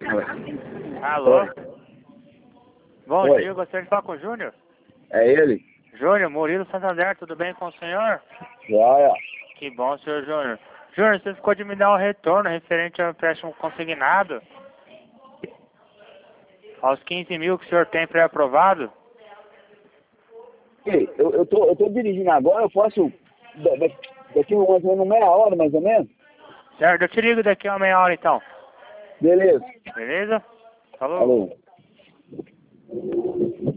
Alô? Oi. Bom Oi. dia, gostaria de falar com o Júnior. É ele? Júnior, Murilo Santander, tudo bem com o senhor? Joia. Que bom, senhor Júnior. Júnior, você ficou de me dar um retorno referente ao empréstimo consignado? Aos 15 mil que o senhor tem pré-aprovado? Ei, eu tô dirigindo agora, eu posso... Daqui mais ou menos meia hora, mais ou menos? Certo, eu te ligo daqui a uma meia hora então. Beleza. Beleza? Falou. Falou.